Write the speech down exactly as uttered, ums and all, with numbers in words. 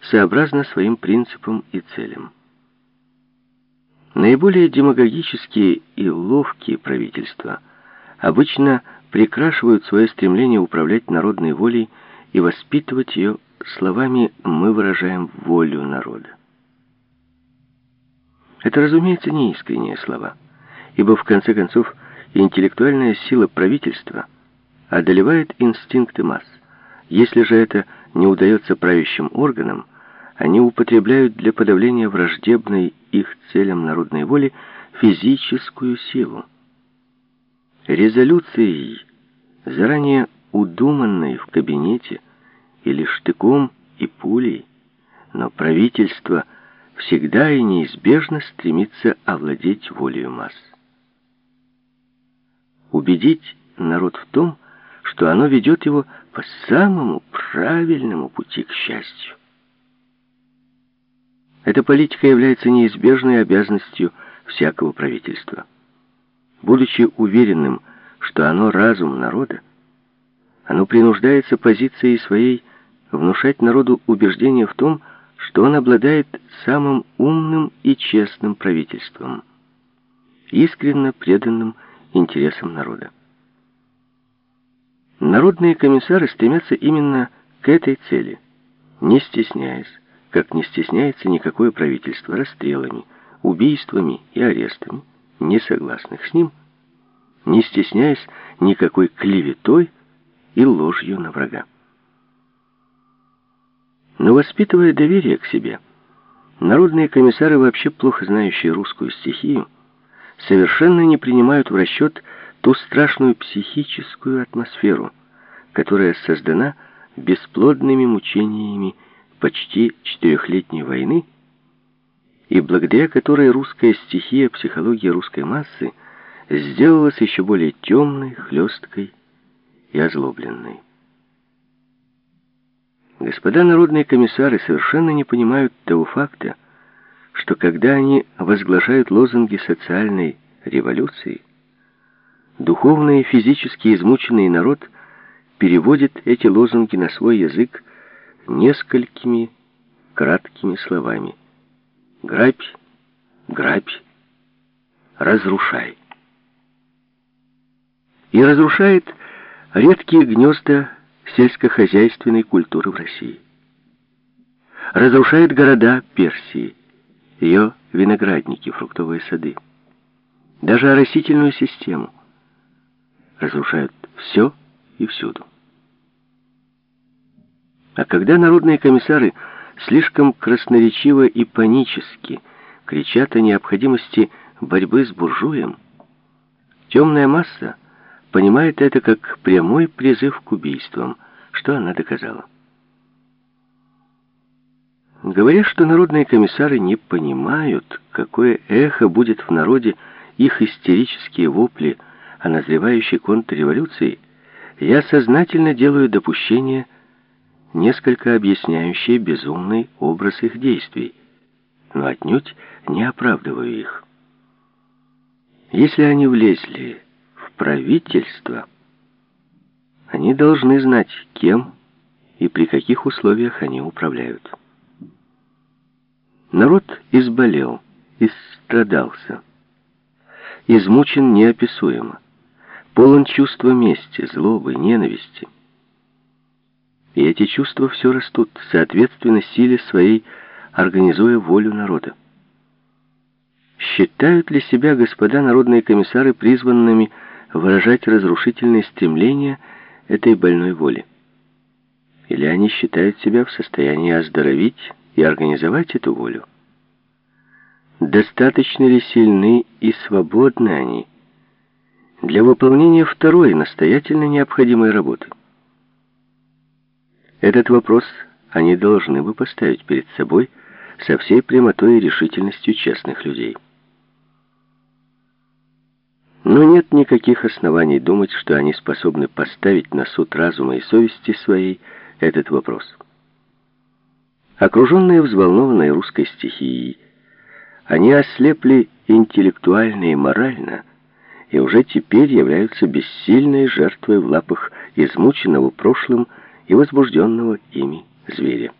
сообразно своим принципам и целям. Наиболее демагогические и ловкие правительства обычно прикрашивают свое стремление управлять народной волей и воспитывать ее словами «мы выражаем волю народа». Это, разумеется, не искренние слова, ибо, в конце концов, интеллектуальная сила правительства одолевает инстинкты масс. Если же это не удается правящим органам, они употребляют для подавления враждебной их целям народной воли физическую силу. Резолюцией, заранее удуманной в кабинете, или штыком и пулей, но правительство всегда и неизбежно стремится овладеть волею масс. Убедить народ в том, что оно ведет его по самому правильному пути к счастью. Эта политика является неизбежной обязанностью всякого правительства. Будучи уверенным, что оно разум народа, оно принуждается позицией своей внушать народу убеждение в том, что он обладает самым умным и честным правительством, искренне преданным интересам народа. Народные комиссары стремятся именно к этой цели, не стесняясь, как не стесняется никакое правительство, расстрелами, убийствами и арестами несогласных с ним, не стесняясь никакой клеветой и ложью на врага. Но воспитывая доверие к себе, народные комиссары, вообще плохо знающие русскую стихию, совершенно не принимают в расчет ту страшную психическую атмосферу, которая создана бесплодными мучениями почти четырехлетней войны, и благодаря которой русская стихия, психология русской массы сделалась еще более темной, хлесткой и озлобленной. Господа народные комиссары совершенно не понимают того факта, что когда они возглашают лозунги социальной революции, духовно и физически измученный народ переводит эти лозунги на свой язык несколькими краткими словами: «Грабь, грабь, разрушай». И разрушает редкие гнезда сельскохозяйственной культуры в России. Разрушает города Персии, ее виноградники, фруктовые сады, даже оросительную систему. Разрушают все и всюду. А когда народные комиссары слишком красноречиво и панически кричат о необходимости борьбы с буржуем, темная масса понимает это как прямой призыв к убийствам, что она доказала. Говоря, что народные комиссары не понимают, какое эхо будет в народе их истерические вопли о назревающей контрреволюции, я сознательно делаю допущение, несколько объясняющее безумный образ их действий, но отнюдь не оправдываю их. Если они влезли в правительство, они должны знать, кем и при каких условиях они управляют. Народ изболел, истрадался, измучен неописуемо, полон чувства мести, злобы, ненависти. И эти чувства все растут, соответственно силе своей, организуя волю народа. Считают ли себя господа народные комиссары призванными выражать разрушительные стремления этой больной воли? Или они считают себя в состоянии оздоровить и организовать эту волю? Достаточно ли сильны и свободны они для выполнения второй, настоятельно необходимой работы? Этот вопрос они должны бы поставить перед собой со всей прямотой и решительностью честных людей. Но нет никаких оснований думать, что они способны поставить на суд разума и совести своей этот вопрос. Окруженные взволнованной русской стихией, они ослепли интеллектуально и морально, и уже теперь являются бессильной жертвой в лапах измученного прошлым и возбужденного ими зверя.